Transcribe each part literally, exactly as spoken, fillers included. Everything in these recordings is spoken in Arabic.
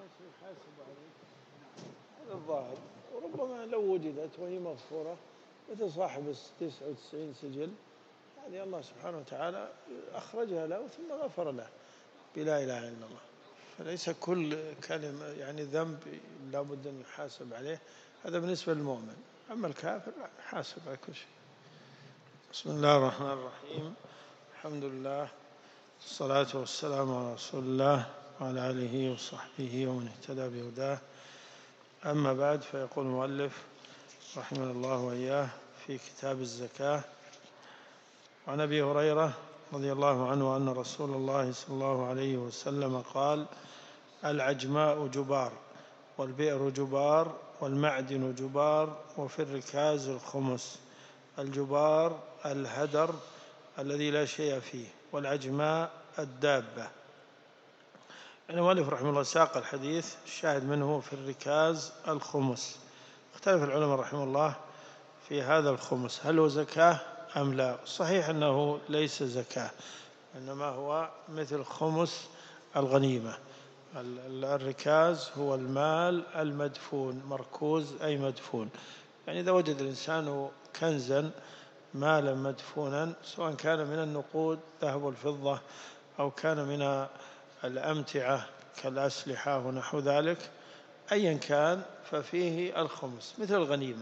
يحاسب عليه هذا الظاهر، وربما لو وجدت وهي مغفورة مثل صاحب التسعة وتسعين سجل، هذه الله سبحانه وتعالى أخرجها له ثم غفر له بلا إله إلا الله. فليس كل كلمة يعني ذنب لا بد أن يحاسب عليه، هذا بالنسبة للمؤمن. أما الكافر حاسب على كل شيء. بسم الله الرحمن الرحيم، الحمد لله والصلاة والسلام على رسول الله وعلى آله وصحبه ومن اهتدى بهداه. أما بعد، فيقول المؤلف رحمه الله وإياه في كتاب الزكاة: عن أبي هريرة رضي الله عنه أن رسول الله صلى الله عليه وسلم قال: العجماء جبار، والبئر جبار، والمعدن جبار، وفي الركاز الخمس. الجبار الهدر الذي لا شيء فيه، والعجماء الدابة. المؤلف رحمه الله ساق الحديث، الشاهد منه في الركاز الخمس. اختلف العلماء رحمه الله في هذا الخمس، هل هو زكاة أم لا؟ صحيح أنه ليس زكاة، إنما هو مثل خمس الغنيمة. الركاز هو المال المدفون، مركوز أي مدفون، يعني إذا وجد الإنسان كنزا مالا مدفونا، سواء كان من النقود ذهب والفضة أو كان من الأمتعة كالأسلحة ونحو ذلك، أيا كان ففيه الخمس مثل الغنيمة،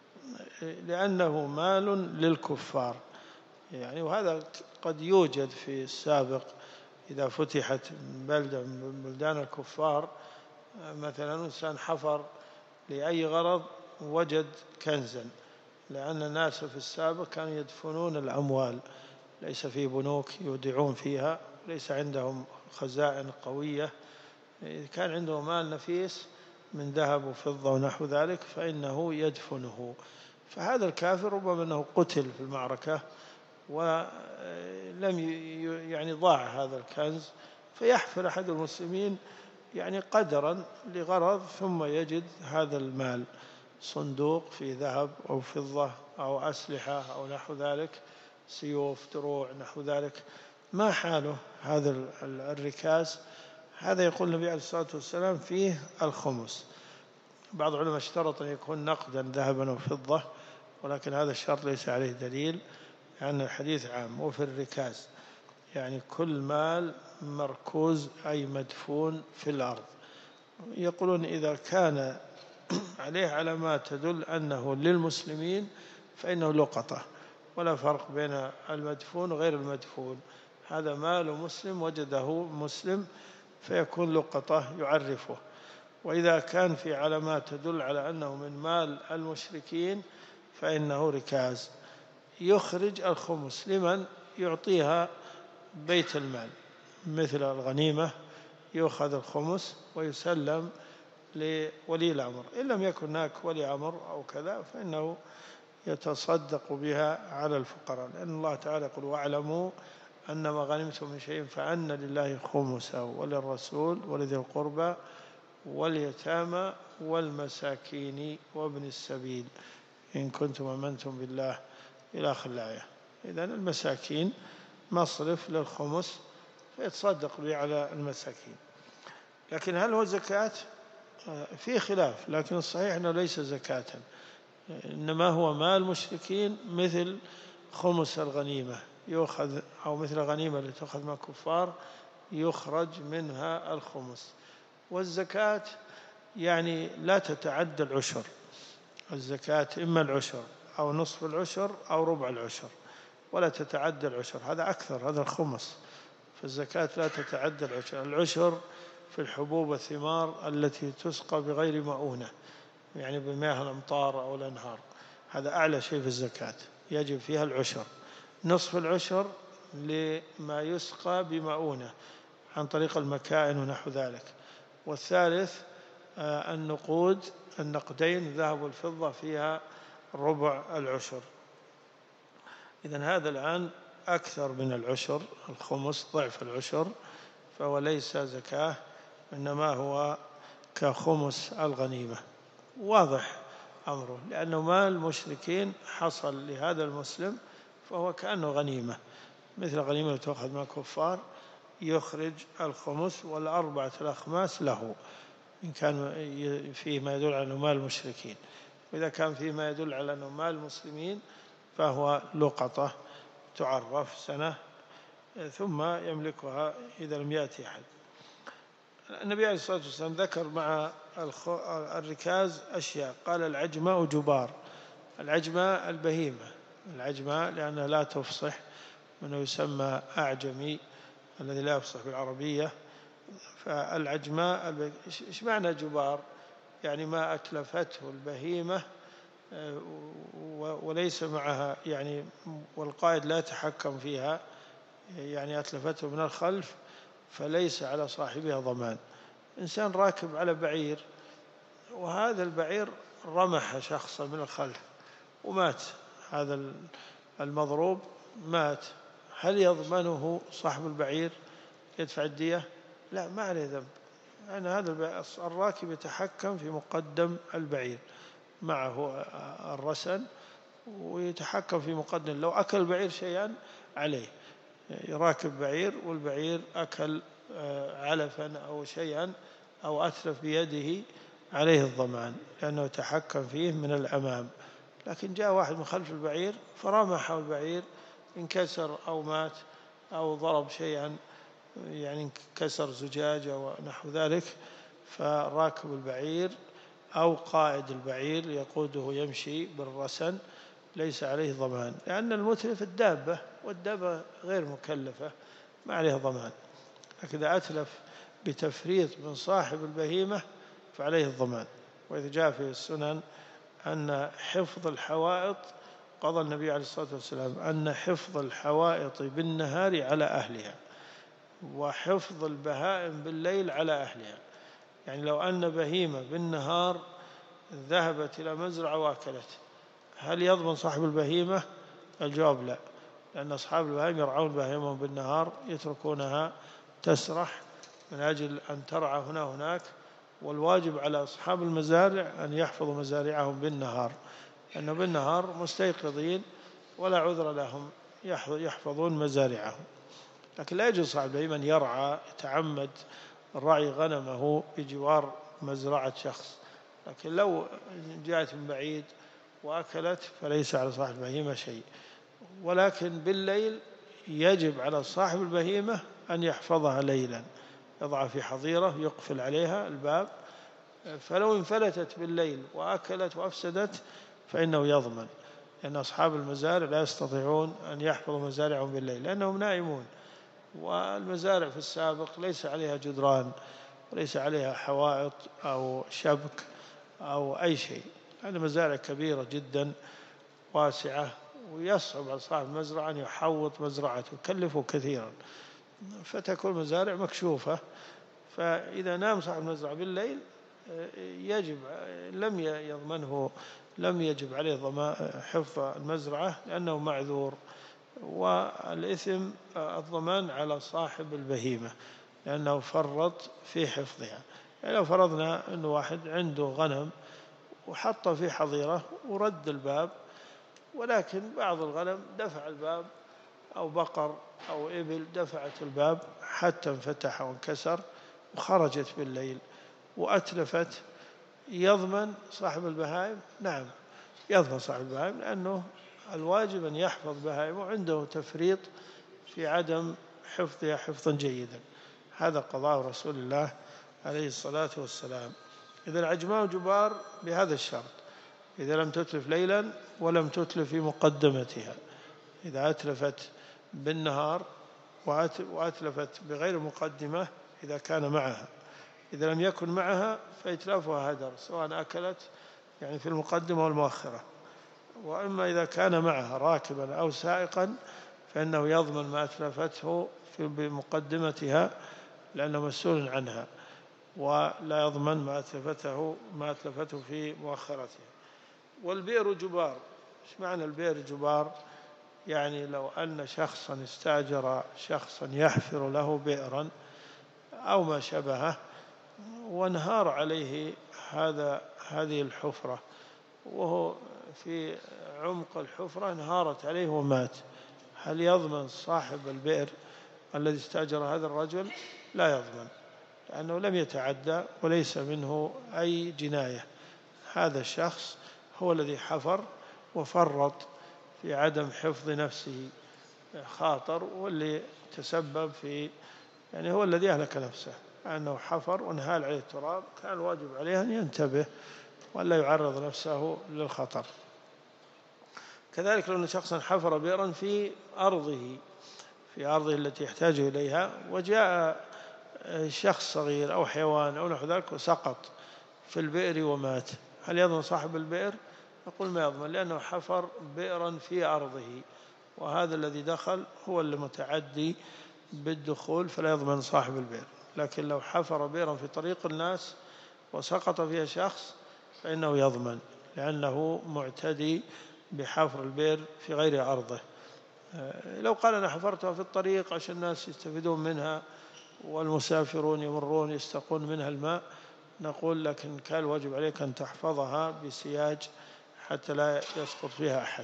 لأنه مال للكفار يعني. وهذا قد يوجد في السابق إذا فتحت بلدة من بلدان الكفار، مثلا إنسان حفر لأي غرض وجد كنزا، لأن الناس في السابق كانوا يدفنون الأموال، ليس في بنوك يودعون فيها، ليس عندهم خزائن قوية. إذا كان عنده مال نفيس من ذهب وفضة ونحو ذلك فإنه يدفنه. فهذا الكافر ربما أنه قتل في المعركة ولم يعني ضاع هذا الكنز، فيحفر أحد المسلمين يعني قدرا لغرض، ثم يجد هذا المال صندوق في ذهب أو فضة أو أسلحة أو نحو ذلك، سيوف، دروع، نحو ذلك. ما حاله هذا الركاز؟ هذا يقول النبي عليه الصلاة والسلام فيه الخمس. بعض العلماء اشترط أن يكون نقدا ذهبا وفضة، ولكن هذا الشرط ليس عليه دليل، لأن الحديث عام. وفي الركاز يعني كل مال مركوز أي مدفون في الأرض. يقولون إذا كان عليه علامات تدل أنه للمسلمين فإنه لقطة، ولا فرق بين المدفون وغير المدفون، هذا مال مسلم وجده مسلم فيكون لقطة يعرفه. وإذا كان في علامات تدل على أنه من مال المشركين فإنه ركاز. يخرج الخمس لمن يعطيها بيت المال، مثل الغنيمة يؤخذ الخمس ويسلم لولي الأمر، إن لم يكن هناك ولي أمر أو كذا فإنه يتصدق بها على الفقراء، لأن الله تعالى يقول: واعلموا أنما غنمتم من شيء فأن لله خمسه وللرسول ولذي القربى واليتامى والمساكين وابن السبيل إن كنتم آمنتم بالله إلى آخر الآية. إذن المساكين مصرف للخمس فيتصدق به على المساكين. لكن هل هو زكاة؟ في خلاف، لكن الصحيح أنه ليس زكاة، إنما هو مال مشركين مثل خمس الغنيمة يؤخذ، أو مثل الغنيمة التي تؤخذ من الكفار يخرج منها الخمس. والزكاة يعني لا تتعدى العشر، الزكاة إما العشر أو نصف العشر أو ربع العشر، ولا تتعدى العشر، هذا أكثر، هذا الخمس. فالزكاة لا تتعدى العشر. العشر في الحبوب والثمار التي تسقى بغير مؤونة، يعني بمياه الأمطار أو الأنهار، هذا أعلى شيء في الزكاة، يجب فيها العشر. نصف العشر لما يسقى بمؤونة عن طريق المكائن ونحو ذلك. والثالث آه النقود، النقدين الذهب والفضة فيها ربع العشر. إذن هذا الآن أكثر من العشر، الخمس ضعف العشر، فهو ليس زكاة، إنما هو كخمس الغنيمة. واضح أمره، لأنه مال المشركين حصل لهذا المسلم فهو كأنه غنيمة، مثل غنيمة تأخذ من الكفار، يخرج الخمس والأربعة الأخماس له. إن كان فيه ما يدل على أنه مال المشركين، وإذا كان فيه ما يدل على أنه مال المسلمين فهو لقطة تعرف سنة ثم يملكها إذا لم يأتي أحد. النبي عليه الصلاة والسلام ذكر مع الركاز أشياء، قال العجماء جبار. العجماء البهيمة، العجماء لأنها لا تفصح، منه يسمى أعجمي الذي لا يفصح بالعربية. فالعجماء إيش معنى جبار؟ يعني ما أتلفته البهيمة وليس معها يعني والقائد لا يتحكم فيها، يعني أتلفته من الخلف فليس على صاحبها ضمان. إنسان راكب على بعير وهذا البعير رمح شخصا من الخلف ومات، هذا المضروب مات، هل يضمنه صاحب البعير يدفع الدية؟ لا، ما عليه ذنب، لأن هذا الراكب يتحكم في مقدم البعير، معه الرسن ويتحكم في مقدم، لو أكل البعير شيئا عليه، يراكب بعير والبعير أكل علفا أو شيئا أو أتلف بيده عليه الضمان لأنه يتحكم فيه من الأمام. لكن جاء واحد من خلف البعير فرمحه البعير، انكسر أو مات أو ضرب شيئا، يعني انكسر زجاج ونحو ذلك، فراكب البعير أو قائد البعير يقوده يمشي بالرسن ليس عليه ضمان، لأن المتلف الدابة والدابة غير مكلفة ما عليها ضمان. لكن إذا أتلف بتفريط من صاحب البهيمة فعليه الضمان. وإذا جاء في السنن أن حفظ الحوائط، قضى النبي عليه الصلاة والسلام أن حفظ الحوائط بالنهار على أهلها وحفظ البهائم بالليل على أهلها. يعني لو أن بهيمة بالنهار ذهبت إلى مزرعة وأكلت، هل يضمن صاحب البهيمة؟ الجواب لا، لأن أصحاب البهائم يرعون بهائمهم بالنهار، يتركونها تسرح من أجل أن ترعى هنا هناك، والواجب على أصحاب المزارع أن يحفظوا مزارعهم بالنهار، لأنه بالنهار مستيقظين ولا عذر لهم يحفظون مزارعهم. لكن لا يجوز صاحب البهيمة أن يرعى يتعمد الرعي غنمه بجوار مزرعة شخص، لكن لو جاءت من بعيد وأكلت فليس على صاحب البهيمة شيء. ولكن بالليل يجب على صاحب البهيمة أن يحفظها ليلا، يضع في حظيرة يقفل عليها الباب، فلو انفلتت بالليل وأكلت وأفسدت فإنه يضمن، لأن أصحاب المزارع لا يستطيعون أن يحفظوا مزارعهم بالليل لأنهم نائمون. والمزارع في السابق ليس عليها جدران وليس عليها حوائط أو شبك أو أي شيء، لأن مزارع كبيرة جدا واسعة، ويصعب على صاحب المزرعة أن يحوط مزرعته، يكلفه كثيرا، فتكون مزارع مكشوفة. فإذا نام صاحب المزرعة بالليل يجب لم يضمنه لم يجب عليه حفظ المزرعة لأنه معذور، والإثم الضمان على صاحب البهيمة لأنه فرط في حفظها. يعني لو فرضنا أن واحد عنده غنم وحط في حظيرة ورد الباب، ولكن بعض الغنم دفع الباب أو بقر أو إبل دفعت الباب حتى انفتح وانكسر وخرجت بالليل وأتلفت، يضمن صاحب البهائم؟ نعم يضمن صاحب البهائم، لأنه الواجب أن يحفظ بهائمه، عنده تفريط في عدم حفظها حفظا جيدا. هذا قضاء رسول الله عليه الصلاة والسلام. إذا العجماء جبار بهذا الشرط: إذا لم تتلف ليلا ولم تتلف في مقدمتها، إذا أتلفت بالنهار وأتلفت بغير مقدمة إذا كان معها، إذا لم يكن معها فإتلافها هدر، سواء أكلت يعني في المقدمة والمؤخرة. وإما إذا كان معها راكبا أو سائقا فإنه يضمن ما أتلفته في بمقدمتها لأنه مسؤول عنها، ولا يضمن ما أتلفته ما أتلفته في مؤخرتها. والبئر جبار. إيش معنى البئر جبار؟ يعني لو أن شخصا استأجر شخصا يحفر له بئرا أو ما شبهه وانهار عليه هذا هذه الحفرة، وهو في عمق الحفرة انهارت عليه ومات، هل يضمن صاحب البئر الذي استأجر هذا الرجل؟ لا يضمن، لأنه لم يتعدى وليس منه أي جناية. هذا الشخص هو الذي حفر وفرط في عدم حفظ نفسه، خاطر واللي تسبب في، يعني هو الذي أهلك نفسه، أنه حفر وانهال عليه التراب، كان الواجب عليه أن ينتبه ولا يعرض نفسه للخطر. كذلك لو أن شخصا حفر بئرا في أرضه في أرضه التي يحتاج إليها، وجاء شخص صغير أو حيوان أو نحو ذلك وسقط في البئر ومات، هل يضمن صاحب البئر؟ نقول ما يضمن، لأنه حفر بئرا في أرضه، وهذا الذي دخل هو المتعدي بالدخول، فلا يضمن صاحب البئر. لكن لو حفر بئرا في طريق الناس وسقط فيها شخص فإنه يضمن، لأنه معتدي بحفر البئر في غير أرضه. لو قال أنا حفرتها في الطريق عشان الناس يستفيدون منها والمسافرون يمرون يستقون منها الماء، نقول لكن كان الواجب عليك أن تحفظها بسياج حتى لا يسقط فيها أحد.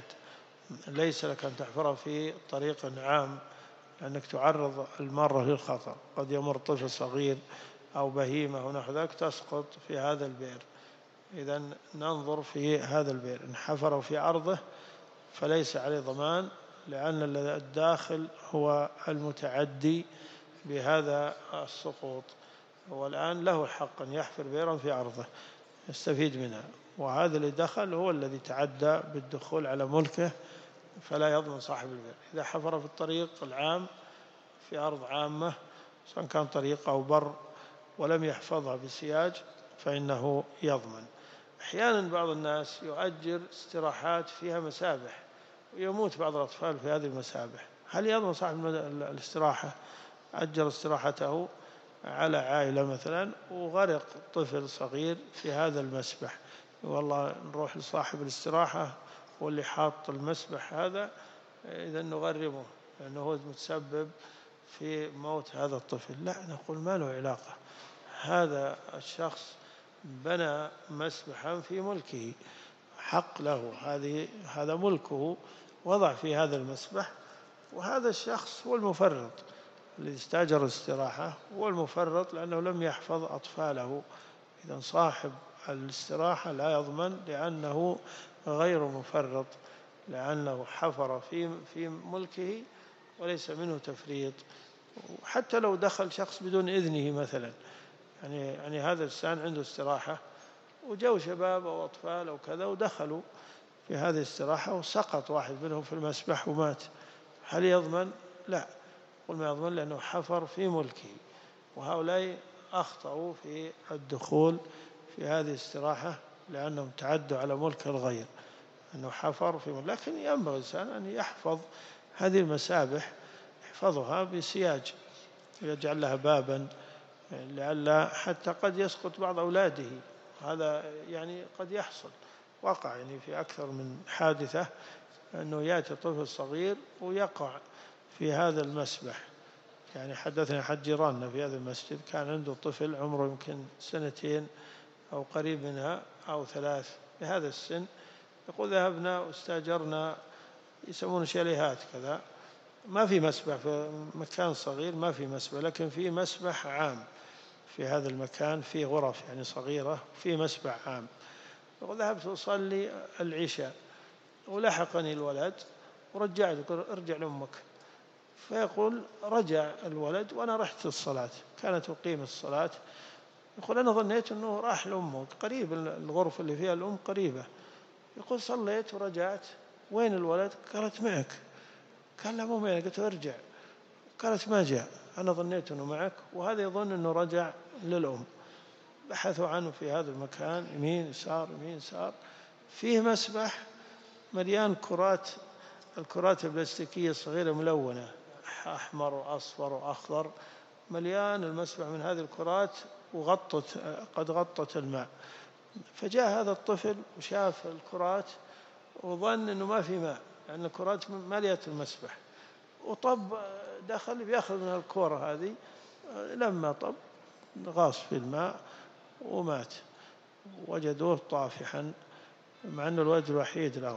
ليس لك أن تحفرها في طريق عام، لأنك تعرض المارة للخطر، قد يمر طفل صغير أو بهيمة ونحو ذلك تسقط في هذا البئر. إذن ننظر في هذا البئر، إن حفره في أرضه فليس عليه ضمان، لأن الداخل هو المتعدي بهذا السقوط، والآن له حق أن يحفر بئرا في أرضه يستفيد منها، وهذا اللي دخل هو الذي تعدى بالدخول على ملكه، فلا يضمن صاحب البئر. إذا حفر في الطريق العام في أرض عامة سواء كان طريق أو بر ولم يحفظها بسياج فإنه يضمن. أحيانا بعض الناس يؤجر استراحات فيها مسابح ويموت بعض الأطفال في هذه المسابح، هل يضمن صاحب الاستراحة؟ أجر استراحته على عائلة مثلا وغرق طفل صغير في هذا المسبح، والله نروح لصاحب الاستراحة واللي حاط المسبح هذا إذا نغرمه لأنه هو متسبب في موت هذا الطفل. لا، نقول ما له علاقة، هذا الشخص بنى مسبحا في ملكه، حق له، هذه هذا ملكه، وضع في هذا المسبح، وهذا الشخص هو المفرط الذي استاجر الاستراحة، هو المفرط لأنه لم يحفظ أطفاله. إذن صاحب الاستراحة لا يضمن لأنه غير مفرط، لأنه حفر في في ملكه وليس منه تفريط. حتى لو دخل شخص بدون إذنه مثلا، يعني يعني هذا الإنسان عنده استراحة وجاءوا شباب أو أطفال أو كذا ودخلوا في هذه الاستراحة وسقط واحد منهم في المسبح ومات، هل يضمن؟ لا، قل ما يضمن، لأنه حفر في ملكه، وهؤلاء أخطأوا في الدخول في هذه الاستراحة لأنهم تعدوا على ملك الغير، أنه حفر في ملك. لكن ينبغي الإنسان أن يحفظ هذه المسابح، يحفظها بسياج، يجعل لها بابا لئلا حتى قد يسقط بعض أولاده، هذا يعني قد يحصل، وقع يعني في أكثر من حادثة أنه يأتي طفل صغير ويقع في هذا المسبح. يعني حدثنا أحد جيراننا في هذا المسجد كان عنده طفل عمره يمكن سنتين أو قريب منها أو ثلاث بهذا السن، يقول ذهبنا واستاجرنا يسمون شاليهات كذا، ما في مسبح في مكان صغير، ما في مسبح، لكن في مسبح عام في هذا المكان، في غرف يعني صغيرة في مسبح عام. وذهبت أصلي العشاء ولحقني الولد ورجعت، ارجع لأمك، فيقول رجع الولد وأنا رحت الصلاة، كانت أقيم الصلاة، يقول أنا ظنيت أنه راح لأمه، قريب الغرفة اللي فيها الأم قريبة، يقول صليت ورجعت، وين الولد؟ قالت معك. قال لا مو معي، قلت ارجع، قالت ما جاء، أنا ظنيت أنه معك، وهذا يظن أنه رجع للأم. بحثوا عنه في هذا المكان، يمين يسار يمين يسار، فيه مسبح مليان كرات، الكرات البلاستيكية الصغيرة ملونة أحمر وأصفر وأخضر، مليان المسبح من هذه الكرات وغطت قد غطت الماء. فجاء هذا الطفل وشاف الكرات وظن أنه ما في ماء لأن الكرات مليت المسبح، وطب دخل بيأخذ من الكرة هذه، لما طب غاص في الماء ومات، وجدوه طافحا مع أنه الولد الوحيد له.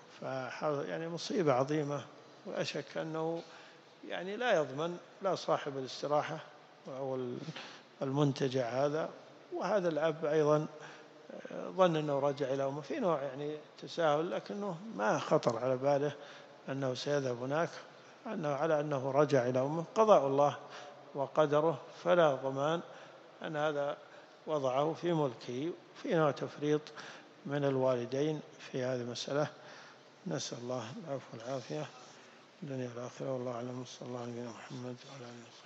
يعني مصيبة عظيمة، وأشك أنه يعني لا يضمن لا صاحب الاستراحة أو المنتجع هذا. وهذا الأب أيضا ظن أنه رجع إلى أمه، في نوع يعني تساهل، لكنه ما خطر على باله أنه سيذهب هناك، أنه على أنه رجع إلى أمه، قضاء الله وقدره، فلا ضمان أن هذا وضعه في ملكه. في نوع تفريط من الوالدين في هذه المسألة. نسأل الله العفو والعافية الدنيا والآخرة، والله أعلم. صلى الله عليه وسلم محمد وعلى آله وصحبه.